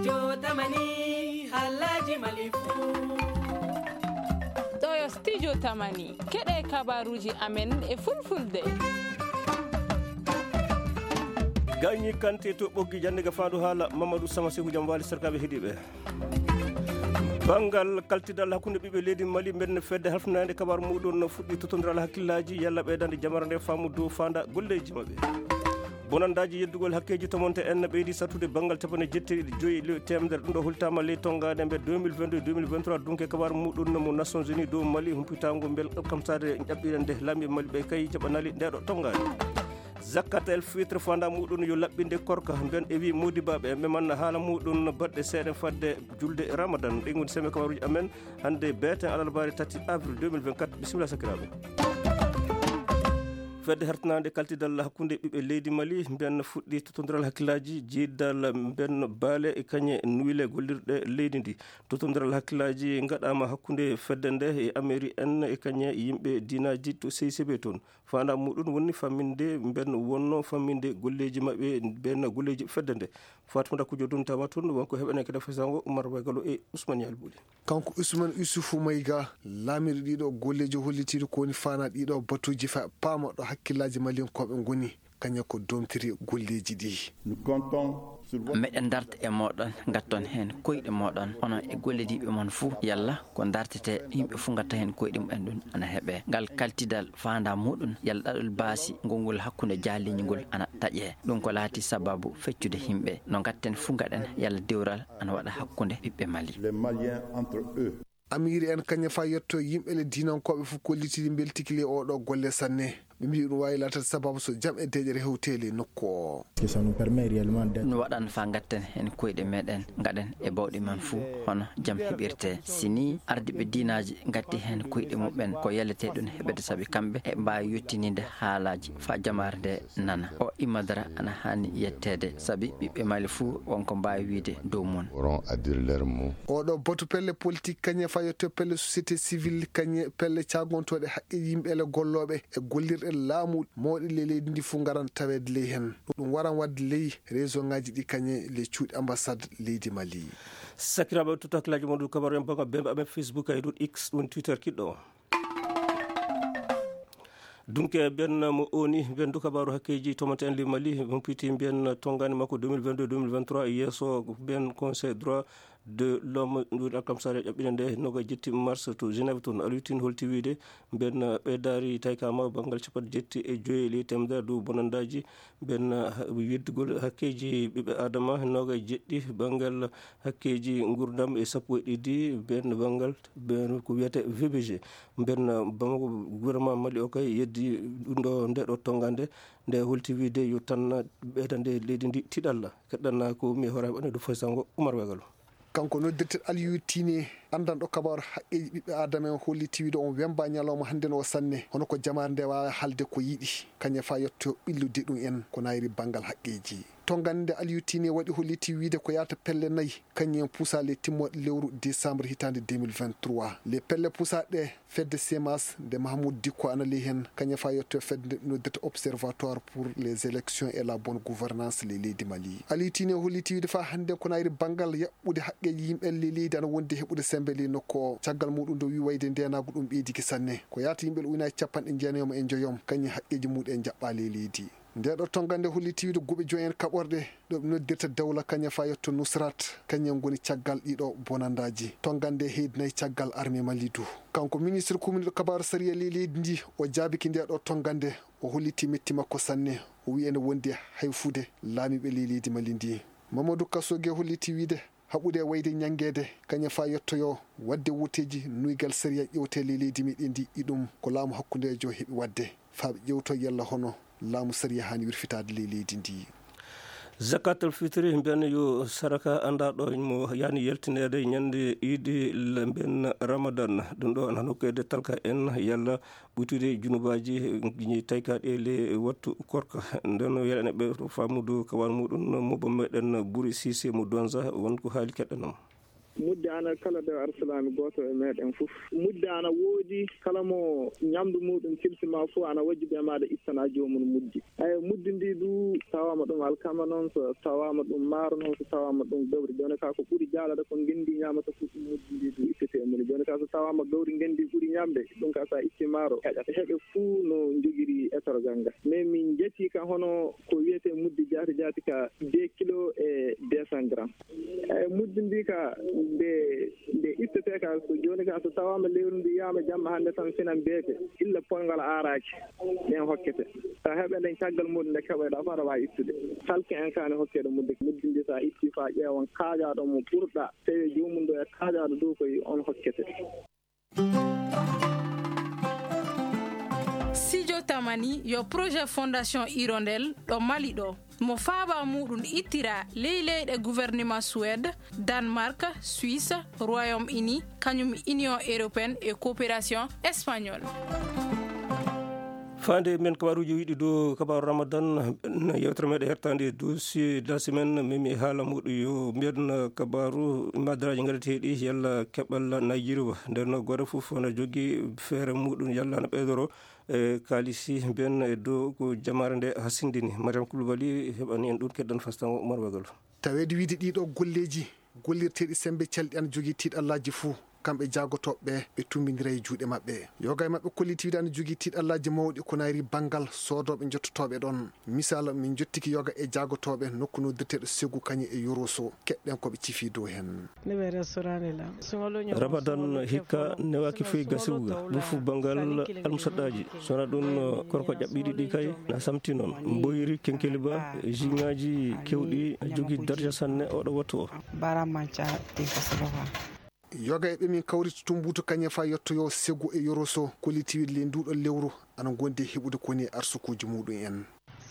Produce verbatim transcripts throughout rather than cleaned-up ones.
Stijo Tamani Halaji Malifu Toyo Stijo Tamani keɗe kabaruji amen e fulfulde Gagni Kanté to ɓoggi jande ga fandu haala Mamadou Sama Sekou jam wali sarkaɓe heeɗiɓe bangal kaltidal hakkunde ɓiɓe leydi Mali mbenno fedde halfinade kabar muɗum fuɗɗi totodiral hakkillaji yalla ɓeydande jamara nde famu dow fanda golleji mabɓe bonandaji yeddugol hakkeji tomonte en ɓeydi sattude bangal capane jetti joyi temedere ɗum ɗo hultama ley tongade mbe deux mille vingt-deux deux mille vingt-trois donc kabar muɗum mo Nations Unies dow Mali humpitago bel kamtade ƴaɓɓire nde lamɓe Mali ɓe kay jaɓanali ndeɗo tongade zakat el fitre fanda muɗum yo laɓɓinde korka ben e wi modibaɓe memanna haala muɗum baɗɗe seeɗa fadde julde ramadan ɗi goni seme kabaruji amen hande beeten alarbari tati avril deux mille vingt-quatre bisimilla sakiraɓe fedde hertanade kaltidal hakkunde ɓiɓe leydi Mali ben fuɗɗi totodiral hakkillaji jiiddal ben baale e kañe nuile gollirɗe leydi ndi totodiral hakkillaji gaɗama hakkunde fedde nde e Amérique en e kañe yimɓe dinaji to C C B toon fanda muɗum woni famminde ben wonno famminde golleji mabɓe ben golleji fedde nde Fatou Kujo dun tama toon wonko heɓene kede fasango Oumar Waygalo e Ousmane Yalbouli kanko Ousmane Issoufou Mayiga laamiɗo ɗiɗo golleji hollitiɗo ko woni fana ɗiɗo batuji fa paama ɗo hakkillaji malinkoɓe goni kaña ko domtiri golleji ɗi meɗen darta e moɗon gatton hen koyɗe moɗon onon e gollediɓe mon fou yalla ko dartete yimɓe fou gatta hen koyɗe mumen ɗum ana heeɓe ngal kaltidal fanda muɗum yalla ɗaɗol baasi ngolngol hakkude jaaliji ngol ana taƴe ɗum ko laati sababu feccude yimɓe no gatten fou gaɗen yalla dewral ana waɗa hakkude ɓiɓɓe Mali Amiri en kaña fa yetto yimɓe le dinankoɓe fof kollitidi beltikile oɗo golle sanne ɓe mbi ɗum wawi latata sababu so jam e deƴere hewteli nokku o no waɗan fa gatten hen koyɗe meɗen gaɗen e bawɗi men fou hono jam heɓirte sini ardiɓe dinaji gatti hen koyɗe muɓen ko yellete ɗum heɓede saabi kamɓe e mbawi yettinide haalaji fa jamare nde nana o imadara ana hani yettede saabi ɓiɓɓe Mali fou wonko mbawi wiide dow mon oɗo batu pelle politique kañe fa yetto pelle société civile kañe pelle cagontoɗe haqqe yimɓele golloɓe e gollirɗe laamu mawɗi le leydi ndi fuu garan tawede ley hen ɗum waran wadde ley région ngaji ɗi kañe les cuuɗi ambassade leydi Mali sakiraɓe tout hakillaji moɗum kabaru en baga bemɓe amen Facebook e ɗum X ɗum Twitter kiɗɗo o dunke ben mo oni ben du kabaru hakkeji tomonte en li Mali humpiti ben tongani makko deux mille vingt-deux deux mille vingt-trois yesso ben conseil droit de l'homme nduɗa kam sare ƴaɓɓine nde noga jetti mars to Genève toon alutin holti wiide ben ɓeydari taykama bangal capanɗe jetti e joyi li temedere dow bonandaji ben yeddugol hakkeji ɓiɓɓe adama noga jeɗɗi bangal hakkeji gurdam e sappo e ɗiɗi ben bangal ben ko wiyete V B G ben bamako gouvernement Mali o kay yeddi ɗum ɗo ndeɗo tongande nde holti wiide yo tan ɓeydande leydi ndi tiɗalla keɗɗanna ko mi horaɓe ane do faysango Oumar Wagalo kanko noddirte Aliou Tine andanɗo kabaru haqqeji ɓiɓɓe adama en holliti wiide on wemba ñalawma hande no sanne hono ko jamare nde wawa halde ko yiiɗi kaña fa yetto ɓillude ɗum en ko nayri banggal haqqeji tongande Aliou Tine waɗi holliti wiide ko yata pelle nayyi kañum en puusale timmoɗe lewru décembre hitande deux mille vingt-trois les pelle puusaɗe fedde Semas nde Mahmoud Dicko ana ley hen kaña fa yetto fedde noddete observatoire pour les élections et la bonne gouvernance les leydi Mali Aliou Tine holliti wiide fa hande ko nayri banggal yaɓɓude haqqeji yimɓe le leydi ana wondi heɓude sembeli nokku o caggal muɗum do wi wayde ndenago ɗum ɓeydiki sanne ko yata yimɓe ujunaje capanɗe jeenayom e joyom kañum haqqeji muɗum jaɓɓa le leydi ndeɗo tongande holliti wiide guɓe joyi en kaɓorde ɗo ɓe noddirta dawla kañum fa yetto Nusrat kañum goni caggal ɗiɗo bonandaji tongande heydinayi caggal armée Mali du kanko ministre commune ɗo kabaru sariya le leydi ndi o jaabiki ndeɗo tongande o holliti metti makko sanne o wi ene wondi hayfude laamiɓe le leydi Mali ndi Mamadou Kassogue holliti wiide haɓude wayde ñangede kañum fa yettoyo wadde wuteji nuygal sariya ƴewtele leydi meɗen ndi ɗiɗum ko laamu hakkudejo heeɓi wadde faaɓe ƴewto yalla hono laamu sariya hani wirfitade le leydi ndi zakatul fitri ben yo saraka andaɗo mo yani yeltinede ñande idi ben ramadan ɗum ɗo an hokkede talka en yalla ɓuytude junubaji ñi taykaɗe le wattu korka nden yeɗane ɓe famudu kawan muɗum mobo meɗen Bouri Cissé mo Donza wonko haali keɗɗanam mudde ana kala de arsalami goto e meɗen fof mudde ana woodi kala mo ñamdu muɗum tilsima fof ana wajjibe maɗa ittana jomum muddi eyi muddi ndi du tawama ɗum alkama noon so tawama ɗum maaro noon so tawama ɗum gawri joni ka ko ɓuuri jaalade ko gendi ñamata fof ɗum muddi ndi du ittete mum joni ka so tawama gawri gendi ɓuuri ñamde ɗum ka sa itti maaro heƴata heeɓe fuu no jogiri etorgal ngal mais min jetti kan hono ko wiyete muddi jaati jaati ka deux kilos et deux cent grammes eyi muddi ndi ka nde nde ittete ka so joni ka so tawama lewru ndi yama jamma hannde tan finan beete illa polngal aaraki ɗen hokkete sa heɓe nden caggal muɗum nde keɓoyɗa fo aɗa wawi ittude salke en kane hokkede mudde muddi ndi sa itti fa ƴeewon kaajaɗo mo ɓurɗa tawi jomum ɗo e kaajaɗo dow koye on hokkete. Sidio Tamani yo projet fondation Hirondelle ɗo Mali ɗo mo faaba muɗum ittira ley leyɗe gouvernement Suède, Danemark, Suisse, Royaume-Uni kañum Union européenne et coopération espagnole. fande men kabaruji wiɗi dow kabaru ramadan yewtere meɗe hertande dossier de la semaine mimi haala muɗum yo mbiyen kabaru madaraji gareteɗi yalla keɓal nayjiriba nden goto foof ne jogui feere muɗum yalla ne ɓeydoro e kalisi mbiyen e dow ko jamare nde ha sindini mariame Coulibaly heɓani en ɗum keddan fastan Oumar Wagal tawede wiide ɗiɗo golleji gollirteɗi sembe calɗi ana jogui tiiɗallaji fou kamɓe jagotoɓeɓe ɓe tumbidira e juuɗe mabɓe yoga e mabɓe kollitiwiɗe ana jogui tiiɗallaji mawɗi ko nayri banggal sodoɓe jottotoɓe ɗon misal min jottiki yoga e jagotoɓe nokku noddirteɗo Ségou kañi e Yoroso keɓɗen koɓe cifi dow hen ramadan hikka newaki foye gasiwga ɓurfu banggal almusaɗɗaji sona ɗum korko ƴaɓɓiɗi ɗi kay na samti noon mboyiri kenkeli ba jiŋaji kewɗi jogui darja sanne oɗo wattu o yoga e ɓe min kawriti tumbuto kañe fa yettoyo Ségou e Yoroso kollitiwiɗe le nduɗo lewru ana gondi heɓude koni arsukuji muɗum en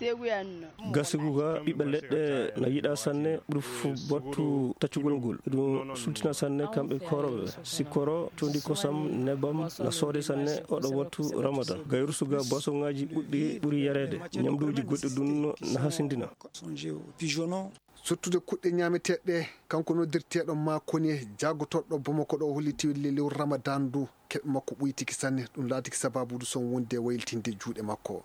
gasigu ga ɓiɓɓe leɗɗe no yiɗa sanne ɓuri fof battu taccugol ngol ɗum sultina sanne kamɓe koroɓe sikkoro tondi kosam nebam no soode sanne oɗo wattu ramadan gayrusuga boisson ngaji ɓuɗɗi ɓuuri yarede ñamduji goɗɗi ɗum no hasindina sottude kuɗɗe ñameteɗɗe kanko noddirteɗo ma koni jagotoɗo Bamako ɗo hollitiwi le lewru ramadan du keɓe makko ɓuytiki sanne ɗum laatiki sababude son wonde wayltinde juuɗe makko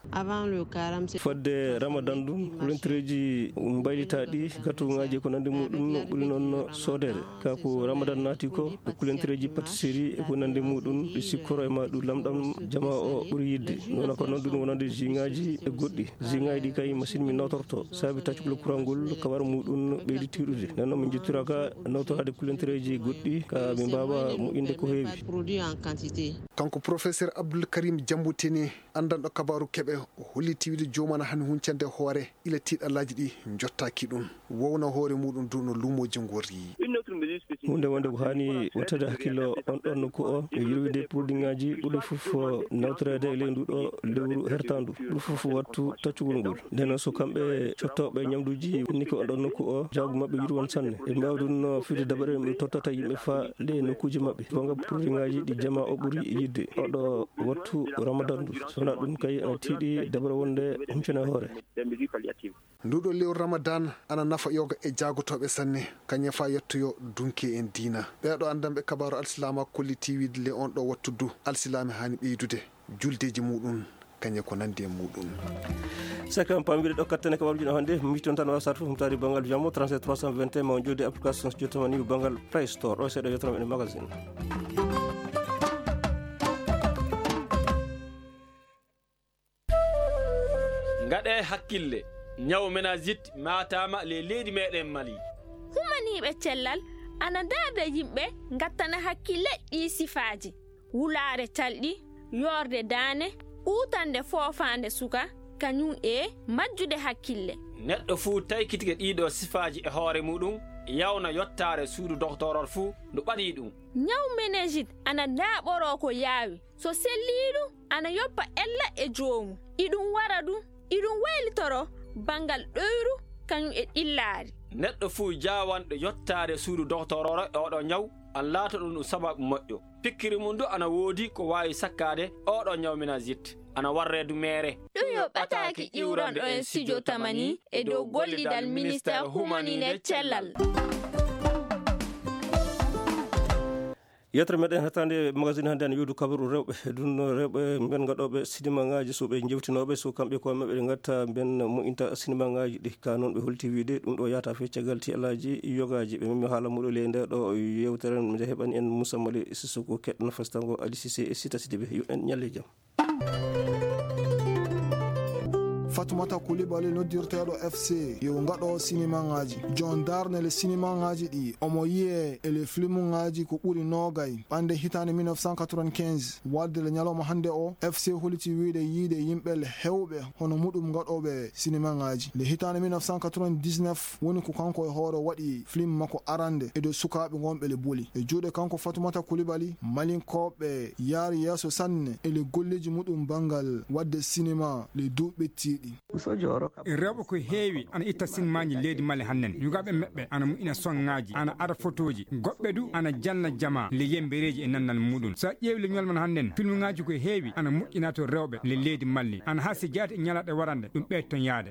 fodde ramadan ɗum rentereji mbaylitaɗi gâteau ko nandi muɗum ɓuri noon sodede kako ramadan naati ko ɗo kulentereji pâtisserie e ko nandi muɗum ɗi sikkoro e ma ɗum lamɗam jama o ɓuuri yidde noon ko noon ɗum wonande jiŋaji e goɗɗi jiŋaji ɗi kay machine mi notorto saabi taccugol courant ngol kabar muɗum ɓeydi tiɗude nden noon min jettiraka notorade kulentereji goɗɗi ka min mbawa moƴƴinde ko heewi kanko professeur Abdoul Karim Diamboutene andanɗo kabaru keɓe hollitiwiide jomana hande huncande hoore ila tiiɗallaji ɗi jottaki ɗum wowna hoore muɗum du no lumoji gori hunde wonde ko hani wattade hakkillo on ɗon nokku o e yirwide produit ngaji ɓuuri fof nawtorede e ley nduɗo lewru hertandu ɓuuri fof wattu taccugol ngol nden noon so kamɓe cottoɓe ñamduji niki on ɗon nokku o jago mabɓe yirwon sanne e mbawi ɗum fiide daɓare ɓe tottata yimɓe fa le nokkuji mabɓe gonga produit ngaji ɗi jama o ɓuuri yidde oɗo wattu ramadan du sona ɗum kay ana tiiɗi daɓare wonde humcene hoore nduɗo lewru ramadan ana nafa yoga e jagotoɓe sanne kañe fa yettoyo dunke en diina ɓeɗo andanɓe kabaru alsilama kollitiwiide le on ɗo wattu du alsilami hani ɓeydude juldeji muɗum kañe ko nandi e muɗum sakam pamwiɗe ɗo kattane kabaruji ɗo hannde mi ton tan wasata fof mutari banggal jammo trente-sept trois cent vingt et un ma jodi application so jottamani banggal play store ɗo seeɗa yettoram ene magazine gaɗe hakkille ñaw ménagite matama le leydi meɗen Mali humaniɓe cellal ana darda yimɓe gattana hakkille ɗi sifaji wulare talɗi yorde dane utande fofande suka kañum e majjude hakkille neɗɗo fuu taykitigue ɗiɗo sifaji e hoore muɗum yawna yottare suudu doctorol fuu ndu ɓaɗi ɗum ñaw ménagite ana daɓoro ko yaawi so selliɗum ana yoppa ella e joomu iɗum wara ɗum iɗum waylitoro bangal ɗoyru kañum e ɗillaari neɗɗo fuu jawanɗo yottare suudu doctororo e oɗo ñaw an laata ɗum ɗum sababu moƴƴo pikkiri mum du ana woodi ko wawi sakkade oɗo ñaw ménagite ana warredu mere ɗum yo ɓataki iwronɗo en Sidio Tamani e dow gollidal ministére humanine cellal yetere meɗen hatande magazine hande ne yudu kabaru rewɓe ɗum rewɓe ben gaɗoɓe cinéma ngaji so ɓe jewtinoɓe so kamɓe ko maɓɓe ɓe gatta ben moƴƴinta cinéma ngaji ɗi ka noon ɓe holti wiide ɗum ɗo yata feccagal tielaji yogaji ɓe memi haala muɗo le nde ɗo yewtere nde heɓani en Moussa Mali Sissoko keɗɗo fastango Ali Cissé e Sita Sidibé yo en ñalle jaam. Fatoumata Coulibaly noddirteɗo F C yo ngaɗo cinéma ngaji jon darnele cinéma ngaji ɗi omo yiye ele filmu ngaji ko ɓuri nogay ɓande hitande mille neuf cent quatre-vingt-quinze wadde le ñalawma hande o F C holiti wiide yiide yimɓe hewɓe hono muɗum ngaɗoɓe cinéma ngaji le hitande mille neuf cent quatre-vingt-dix-neuf woni ko kanko e hoore waɗi film makko arande e dow sukaɓe gonɓe le boli e juuɗe kanko Fatoumata Coulibaly malinkoɓe yaari yeeso sanne ele golleji muɗum bangal wadde cinéma le duuɓi tiiɗi rewɓe ko heewi ana itta sinmaji leydi Mali hannen yugaɓe meɓɓe ana mu'ina songaji ana ara photoji goɓɓe du ana janna jama le yembereji e nannal muɗum sa ƴeewi le ñalman hannen film ngaji ko heewi ana moƴƴina to rewɓe le leydi Mali ana hasi jaati e ñalaɗe warande ɗum ɓeyt ton yaade.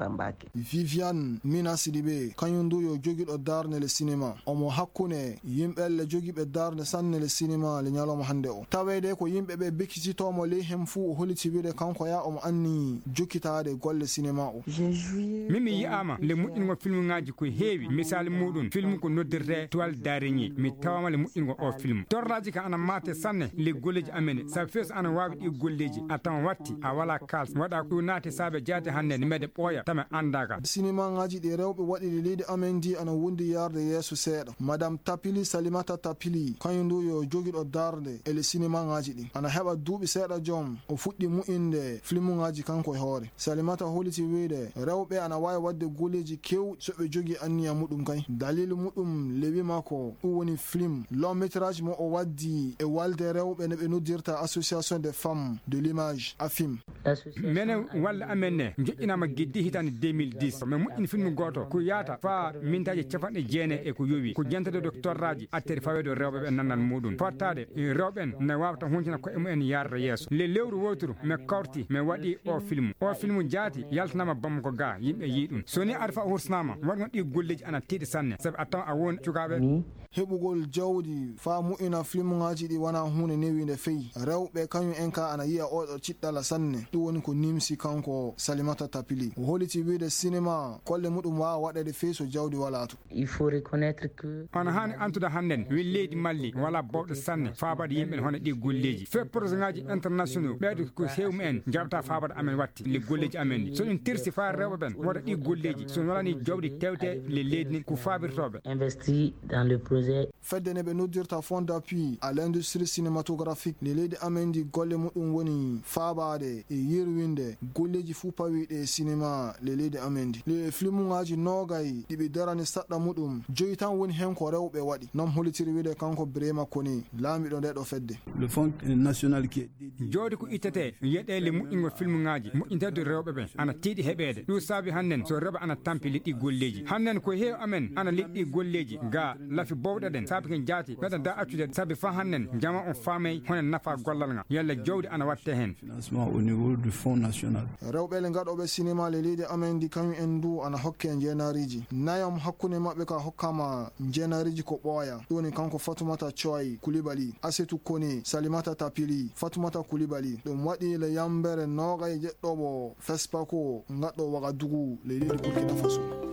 Viviane Mina Sidibé kañum du yo joguiɗo darne le cinéma omo hakkune yimɓelle joguiɓe darne sanne le cinéma le ñalawma hande o tawede ko yimɓeɓe bekkititomo ley hen fuu o holiti wiide kanko ya omo anni jokkita golle cinéma o mimi yi'ama le moƴƴingo film ngaji ko heewi misali muɗum film ko noddirte toile d'araignée mi tawama le moƴƴingo o film torraji ka ana mate sanne le golleji amene sabi fees ana wawi ɗi golleji a tawa watti a wala kals waɗa ɗo naati saabe jaade hande ne mede ɓooya tama andaka cinéma ngaji ɗi rewɓe waɗi leydi amen di ana wondi yarde yeeso seeɗa madame Tapili Salimata Tapili kañum du yo joguiɗo darde e le cinéma ngaji ɗi ana heɓa duuɓi seeɗa joom o fuɗɗi mu'inde film ngaji kanko e hoore Salimata holiti wiide rewɓe ana wawi wadde golleji kewɗi so ɓe jogui anniya muɗum kay dalilu muɗum lewi makko ɗum woni film long métrage mo o waddi e walde rewɓe ne ɓe noddirta association des femmes de l'image AFIM mene walla amen ne joƴƴinama guiddi hitande deux mille dix mais moƴƴini film goto ko yaata fa mintaji capanɗe jeene e ko yowi ko jantade docteur raji attede fawede rewɓe ɓe nannal muɗum fottade rewɓen ne wawata huncina koye mumen yarda yeeso le lewru woturu mi kawti mi waɗi o film o film jaati yaltanama bamma ko ga yimɓe yi ɗum soni aɗa fa hursnama waɗgon ɗi golleji ana tiiɗi sanne saabi a tawa a won cukaɓe heɓugol jawdi fa mu'ina film ngaji ɗi wona hunde newinde feyi rewɓe kañum en ka ana yiya oɗo ciɗɗala sanne ɗum woni ko nimsi kanko Salimata Tapili o holiti wiide cinéma kolle muɗum wawa waɗede feyi so jawdi wala to il faut reconnaître que ona hani antude hannen wi leydi Mali wala bawɗo sanne fabade yimɓe hono ɗi golleji fe projet ngaji internationaux ɓeyde ko hewmu en jabta fabade amen watti le golleji amen ɗi so ɗum tirsi fa rewɓe ɓen waɗa ɗi golleji so walani jawdi tewte le leydi ni ko fabirtoɓe investi dans le projet fedde ne ɓe noddirta fond d'appui à l'industrie cinématographique le leydi amen di golle muɗum woni fabade e yirwinde golleji fuu pawiɗe cinéma le leydi amen di le film ngaji nogay ɗiɓe darani saɗɗa muɗum joyi tan woni hen ko rewɓe waɗi non holitiri wiide kanko Birema Koni laamiɗo nde ɗo fedde le fond national qui jodi ko ittete yeɗele moƴƴingo film ngaji moƴƴintede rewɓe ɓe ana tiiɗi heɓede ɗum saabi hannen so rewɓe ana tampi liɗɗi golleji hannen ko heew amen ana liɗɗi golleji ga lafi bowɗeɗen saabi ken jaati meɗen da accude saabi fa hannen jama on faamay honen nafa gollal nga yalla jawdi ana watte hen financement au niveau du fond national rewɓe le gaɗoɓe cinéma le leydi amen di kañum en du ana hokke jeenariji nayam hakkude mabɓe ka hokkama jeenariji ko ɓooya ɗum woni kanko Fatoumata Choy Coulibaly Asetou Kone Salimata Tapili Fatoumata Coulibaly ɗum waɗi le yambere nogay jeɗɗoɓo Fespaco gaɗɗo Wagadugu le leydi Burkina Faso.